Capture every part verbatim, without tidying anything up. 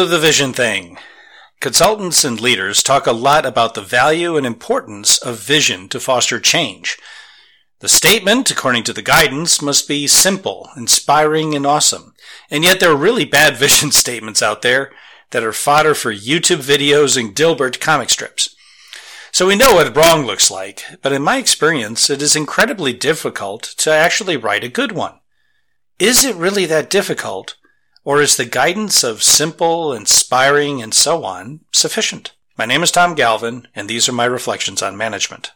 the vision thing. Consultants and leaders talk a lot about the value and importance of vision to foster change. The statement, according to the guidance, must be simple, inspiring, and awesome. And yet there are really bad vision statements out there that are fodder for YouTube videos and Dilbert comic strips. So we know what wrong looks like, but in my experience, it is incredibly difficult to actually write a good one. Is it really that difficult? Or is the guidance of simple, inspiring, and so on sufficient? My name is Tom Galvin, and these are my reflections on management.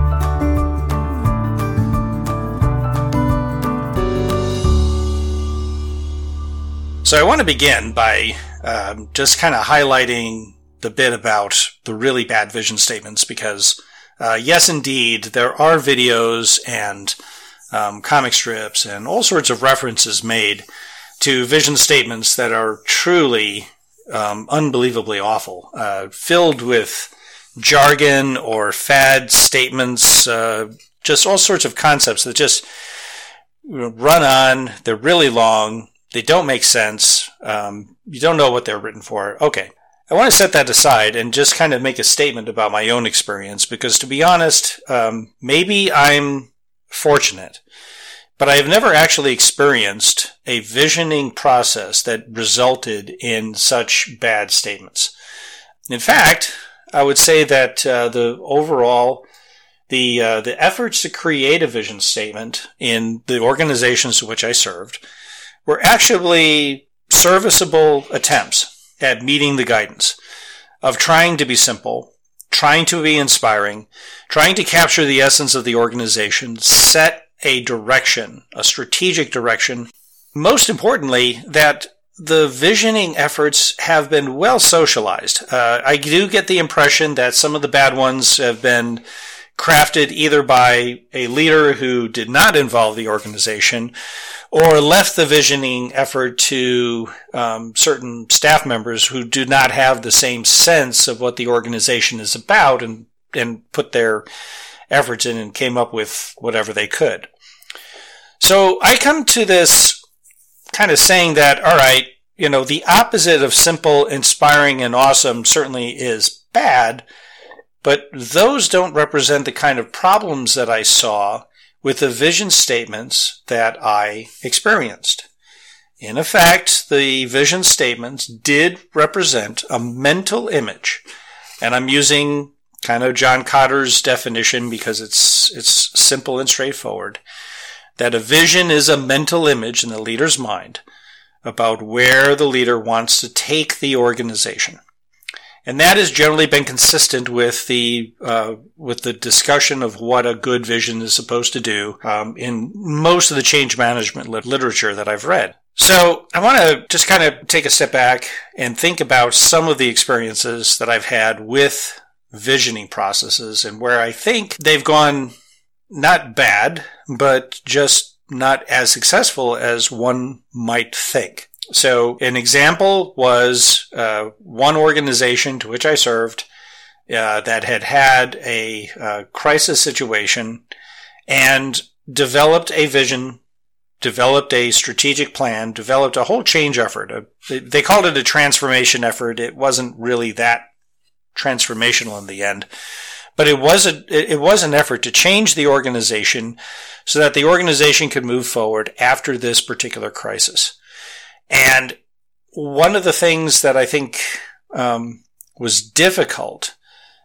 So I want to begin by um, just kind of highlighting the bit about the really bad vision statements because, uh, yes, indeed, there are videos and um, comic strips and all sorts of references made to vision statements that are truly um, unbelievably awful, uh, filled with jargon or fad statements, uh, just all sorts of concepts that just run on. They're really long. They don't make sense. Um, you don't know what they're written for. Okay. I want to set that aside and just kind of make a statement about my own experience because, to be honest, um, maybe I'm fortunate, but I have never actually experienced a visioning process that resulted in such bad statements. In fact, I would say that uh, the overall, the uh, the efforts to create a vision statement in the organizations to which I served were actually serviceable attempts at meeting the guidance of trying to be simple, trying to be inspiring, trying to capture the essence of the organization, set a direction, a strategic direction. Most importantly, that the visioning efforts have been well socialized. Uh, I do get the impression that some of the bad ones have been crafted either by a leader who did not involve the organization or left the visioning effort to um, certain staff members who do not have the same sense of what the organization is about and, and put their efforts in and came up with whatever they could. So I come to this kind of saying that, all right, you know, the opposite of simple, inspiring, and awesome certainly is bad, but those don't represent the kind of problems that I saw with the vision statements that I experienced. In effect, the vision statements did represent a mental image, and I'm using kind of John Cotter's definition because it's it's simple and straightforward, that a vision is a mental image in the leader's mind about where the leader wants to take the organization. And that has generally been consistent with the uh, with the discussion of what a good vision is supposed to do um, in most of the change management lit- literature that I've read. So I want to just kind of take a step back and think about some of the experiences that I've had with visioning processes and where I think they've gone not bad, but just not as successful as one might think. So an example was uh, one organization to which I served uh, that had had a uh, crisis situation and developed a vision, developed a strategic plan, developed a whole change effort. Uh, they, they called it a transformation effort. It wasn't really that transformational in the end, but it was a it was an effort to change the organization so that the organization could move forward after this particular crisis. And one of the things that I think um, was difficult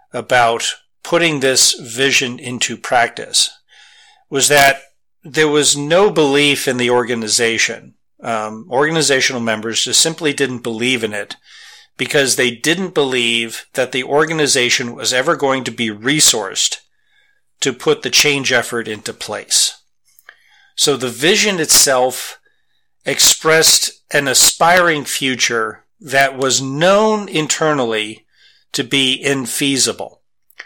about putting this vision into practice was that there was no belief in the organization. Um, organizational members just simply didn't believe in it because they didn't believe that the organization was ever going to be resourced to put the change effort into place. So the vision itself expressed an aspiring future that was known internally to be infeasible.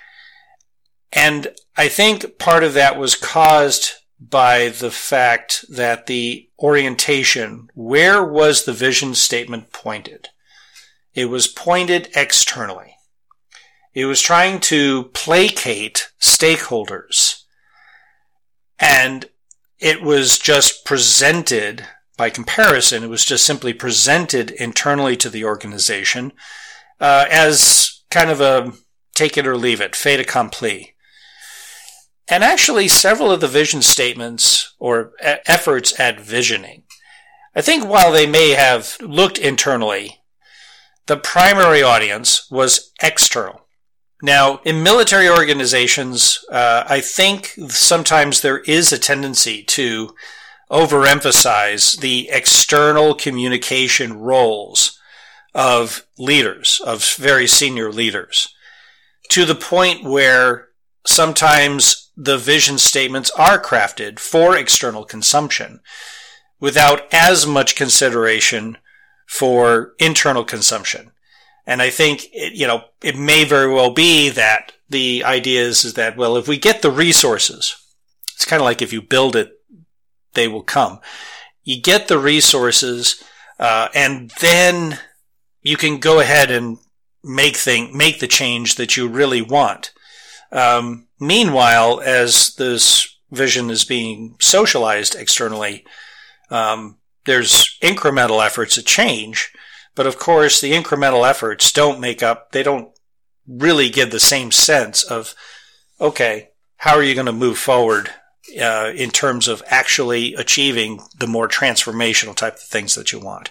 And I think part of that was caused by the fact that the orientation, where was the vision statement pointed? It was pointed externally. It was trying to placate stakeholders. And it was just presented by comparison, it was just simply presented internally to the organization uh, as kind of a take it or leave it, fait accompli. And actually, several of the vision statements or e- efforts at visioning, I think while they may have looked internally, the primary audience was external. Now, in military organizations, uh, I think sometimes there is a tendency to overemphasize the external communication roles of leaders, of very senior leaders, to the point where sometimes the vision statements are crafted for external consumption without as much consideration for internal consumption. And I think, it, you know, it may very well be that the idea is, is that, well, if we get the resources, it's kind of like if you build it, they will come. You get the resources, uh, and then you can go ahead and make thing, make the change that you really want. Um, meanwhile, as this vision is being socialized externally, um, there's incremental efforts at change, but of course the incremental efforts don't make up, they don't really give the same sense of, okay, how are you going to move forward uh, in terms of actually achieving the more transformational type of things that you want.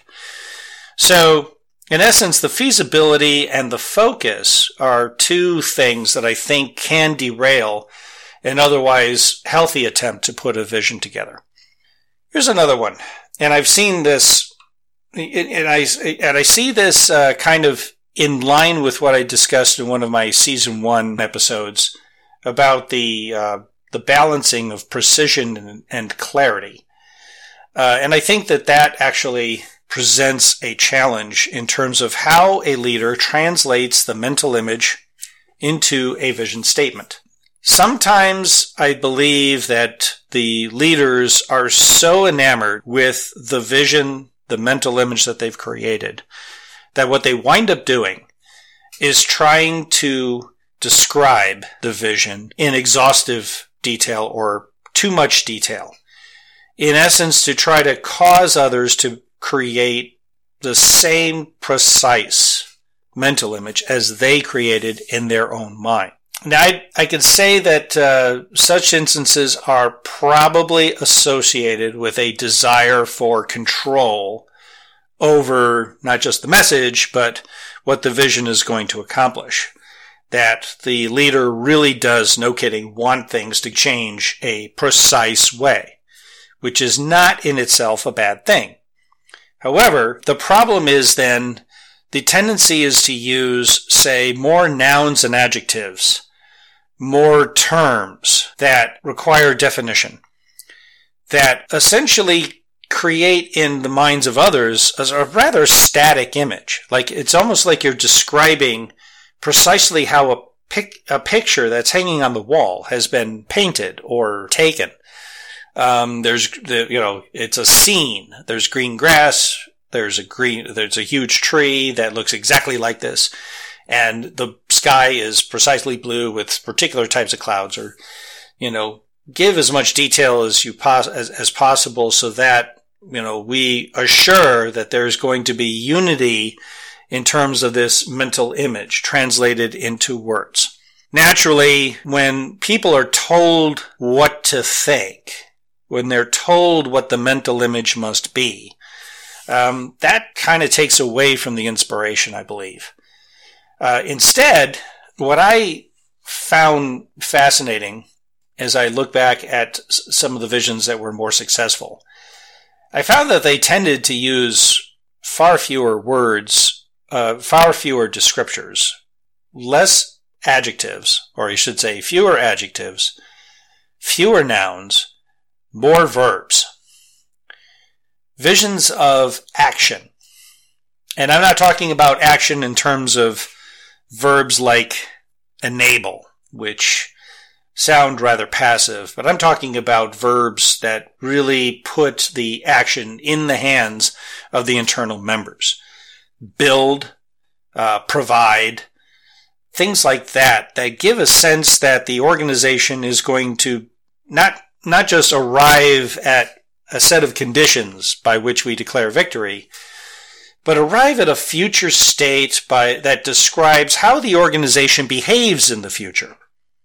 So, in essence, the feasibility and the focus are two things that I think can derail an otherwise healthy attempt to put a vision together. Here's another one, and I've seen this, and I, and I see this uh, kind of in line with what I discussed in one of my season one episodes about the uh, the balancing of precision and, and clarity. Uh, and I think that that actually presents a challenge in terms of how a leader translates the mental image into a vision statement. Sometimes I believe that the leaders are so enamored with the vision, the mental image that they've created, that what they wind up doing is trying to describe the vision in exhaustive detail or too much detail. In essence, to try to cause others to create the same precise mental image as they created in their own mind. Now, I, I can say that uh, such instances are probably associated with a desire for control over not just the message, but what the vision is going to accomplish. That the leader really does, no kidding, want things to change a precise way, which is not in itself a bad thing. However, the problem is then the tendency is to use, say, more nouns and adjectives, more terms that require definition, that essentially create in the minds of others a rather static image. Like it's almost like you're describing precisely how a, pic- a picture that's hanging on the wall has been painted or taken. Um, there's the, you know, it's a scene. There's green grass. There's a green, there's a huge tree that looks exactly like this. And the sky is precisely blue with particular types of clouds, or, you know, give as much detail as you pos- as, as possible so that, you know, we assure that there's going to be unity in terms of this mental image translated into words. Naturally, when people are told what to think, when they're told what the mental image must be, um, that kind of takes away from the inspiration, I believe. Uh, instead, what I found fascinating as I look back at some of the visions that were more successful, I found that they tended to use far fewer words, uh, far fewer descriptors, less adjectives, or I should say fewer adjectives, fewer nouns, more verbs. Visions of action. And I'm not talking about action in terms of verbs like enable, which sound rather passive, but I'm talking about verbs that really put the action in the hands of the internal members. Build, uh, provide, things like that, that give a sense that the organization is going to not not just arrive at a set of conditions by which we declare victory, but arrive at a future state by, that describes how the organization behaves in the future.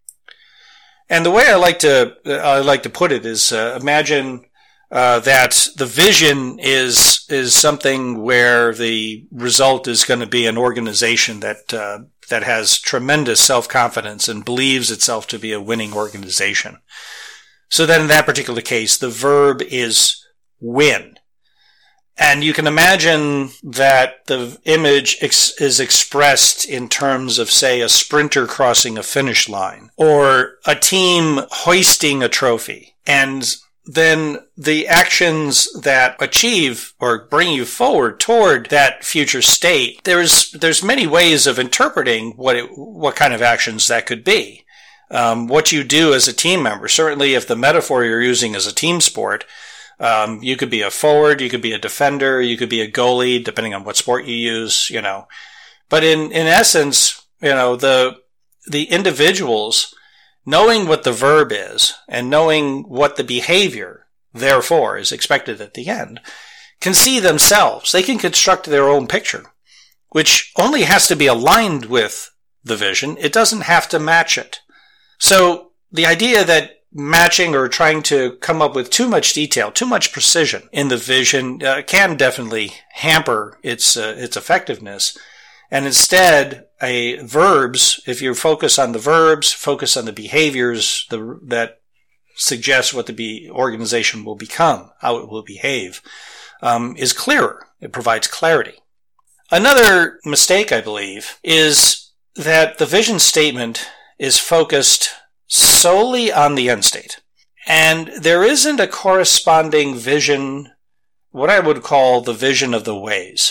And the way I like to, I like to put it is, uh, imagine uh, that the vision is, is something where the result is going to be an organization that, uh, that has tremendous self-confidence and believes itself to be a winning organization. So then in that particular case, the verb is win. And you can imagine that the image ex- is expressed in terms of, say, a sprinter crossing a finish line or a team hoisting a trophy. And then the actions that achieve or bring you forward toward that future state, there's there's many ways of interpreting what it, what kind of actions that could be. Um, what you do as a team member, certainly if the metaphor you're using is a team sport, Um, you could be a forward, you could be a defender, you could be a goalie, depending on what sport you use, you know. But in, in essence, you know, the, the individuals knowing what the verb is and knowing what the behavior, therefore, is expected at the end, can see themselves. They can construct their own picture, which only has to be aligned with the vision. It doesn't have to match it. So the idea that matching or trying to come up with too much detail, too much precision in the vision uh, can definitely hamper its uh, its effectiveness. And instead, a verbs, if you focus on the verbs, focus on the behaviors the, that suggest what the be, organization will become, how it will behave, um, is clearer. It provides clarity. Another mistake, I believe, is that the vision statement is focused solely on the end state. And there isn't a corresponding vision, what I would call the vision of the ways.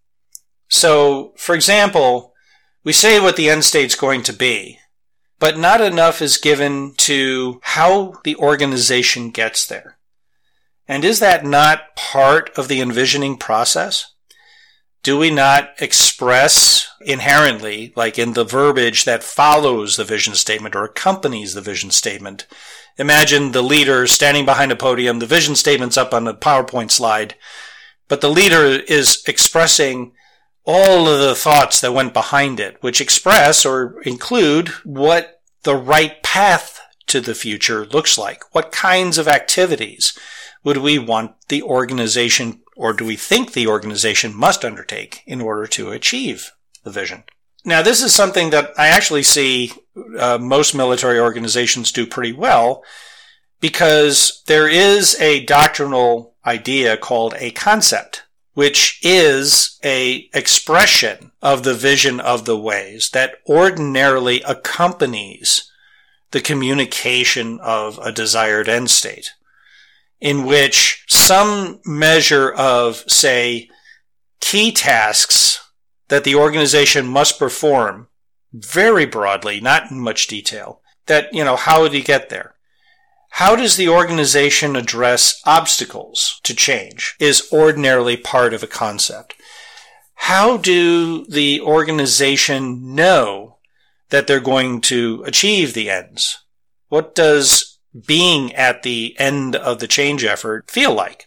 So, for example, we say what the end state's going to be, but not enough is given to how the organization gets there. And is that not part of the envisioning process? Do we not express inherently, like in the verbiage that follows the vision statement or accompanies the vision statement? Imagine the leader standing behind a podium, the vision statement's up on a PowerPoint slide, but the leader is expressing all of the thoughts that went behind it, which express or include what the right path to the future looks like. What kinds of activities would we want the organization, or do we think the organization must undertake in order to achieve the vision? Now, this is something that I actually see uh, most military organizations do pretty well, because there is a doctrinal idea called a concept, which is a expression of the vision of the ways that ordinarily accompanies the communication of a desired end state, in which some measure of, say, key tasks that the organization must perform very broadly, not in much detail, that, you know, how would you get there? How does the organization address obstacles to change is ordinarily part of a concept. How do the organization know that they're going to achieve the ends? What does being at the end of the change effort feel like?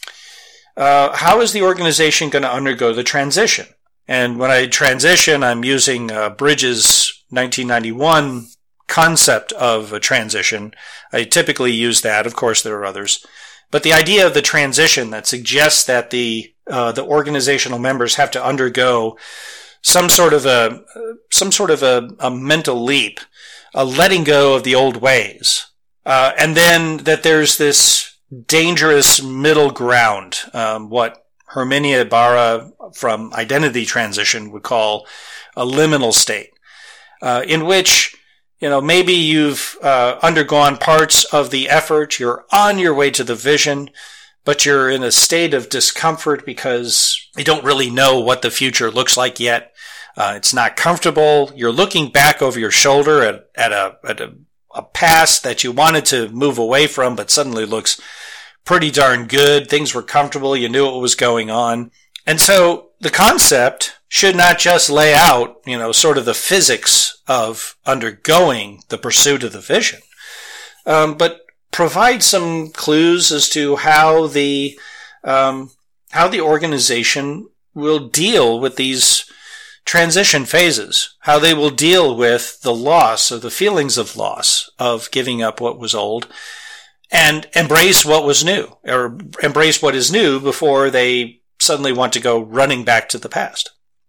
Uh, how is the organization going to undergo the transition? And when I transition, I'm using uh, Bridges' nineteen ninety-one concept of a transition. I typically use that. Of course, there are others. But the idea of the transition that suggests that the uh, the organizational members have to undergo some sort of a some sort of a, a mental leap, a letting go of the old ways, uh, and then that there's this dangerous middle ground, um, what Herminia Ibarra from Identity Transition would call a liminal state, uh, in which, you know, maybe you've uh, undergone parts of the effort, you're on your way to the vision, but you're in a state of discomfort because you don't really know what the future looks like yet. Uh, it's not comfortable. You're looking back over your shoulder at, at, a, at a, a past that you wanted to move away from, but suddenly looks pretty darn good. Things were comfortable. You knew what was going on. And so the concept should not just lay out, you know, sort of the physics of undergoing the pursuit of the vision, um, but provide some clues as to how the um, how the organization will deal with these transition phases, how they will deal with the loss, or the feelings of loss, of giving up what was old, and embrace what was new, or embrace what is new before they suddenly want to go running back to the past.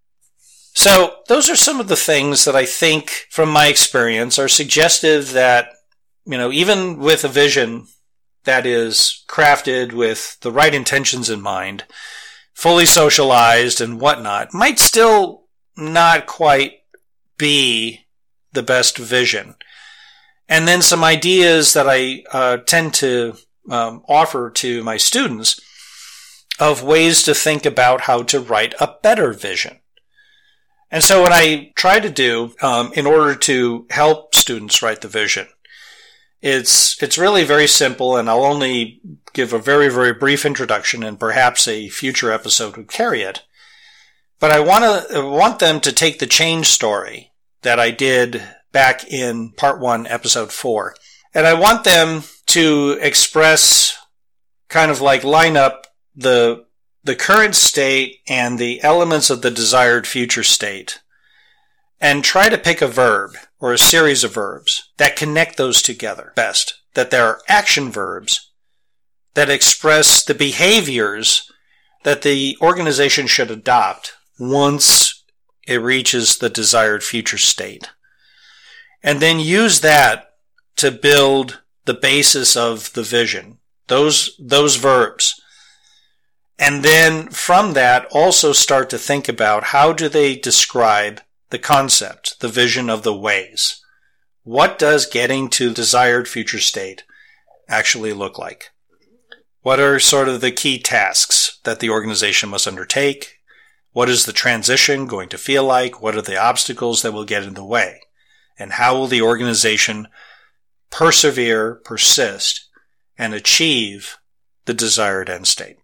So those are some of the things that I think, from my experience, are suggestive that, you know, even with a vision that is crafted with the right intentions in mind, fully socialized and whatnot, might still not quite be the best vision. And then some ideas that I uh, tend to um, offer to my students of ways to think about how to write a better vision. And so what I try to do um, in order to help students write the vision, it's it's really very simple, and I'll only give a very, very brief introduction, and perhaps a future episode would carry it. But I want to I want them to take the change story that I did back in part one, episode four, and I want them to express, kind of like line up the the current state and the elements of the desired future state, and try to pick a verb or a series of verbs that connect those together best, that there are action verbs that express the behaviors that the organization should adopt once it reaches the desired future state. And then use that to build the basis of the vision, those, those verbs. And then from that, also start to think about how do they describe the concept, the vision of the ways. What does getting to desired future state actually look like? What are sort of the key tasks that the organization must undertake? What is the transition going to feel like? What are the obstacles that will get in the way? And how will the organization persevere, persist, and achieve the desired end state?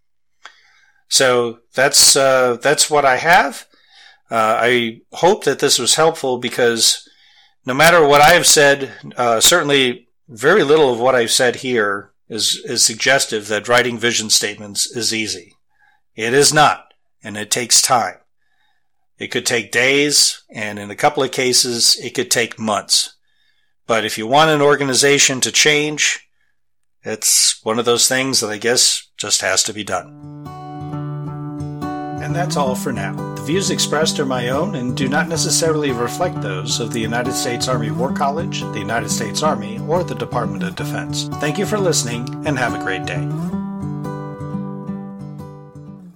So that's uh, that's what I have. Uh, I hope that this was helpful, because no matter what I have said, uh, certainly very little of what I've said here is, is suggestive that writing vision statements is easy. It is not, and it takes time. It could take days, and in a couple of cases, it could take months. But if you want an organization to change, it's one of those things that I guess just has to be done. And that's all for now. The views expressed are my own and do not necessarily reflect those of the United States Army War College, the United States Army, or the Department of Defense. Thank you for listening, and have a great day.